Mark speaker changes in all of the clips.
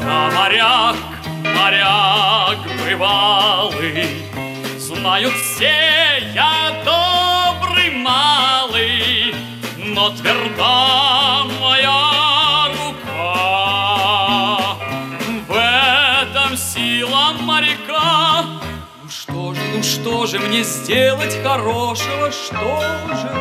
Speaker 1: Я моряк, моряк бывалый, знают все, я добрый малый, но тверда моя рука. В этом сила моряка. Ну что же мне сделать хорошего, что же?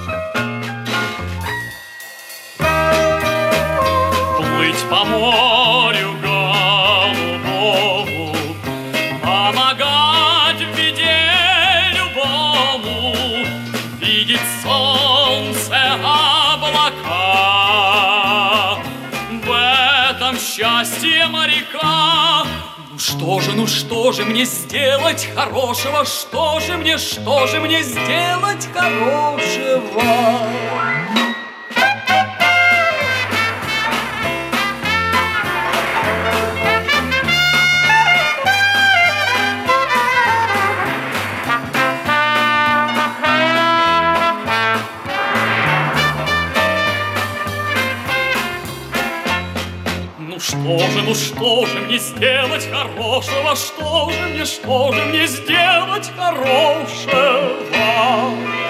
Speaker 1: Плыть по морю голубому, помогать в беде любому, видеть солнце, облака. В этом счастье моряка. Ну что же мне сделать хорошего? Что же мне сделать хорошего? Ну что же мне сделать хорошего? Что же мне сделать хорошего?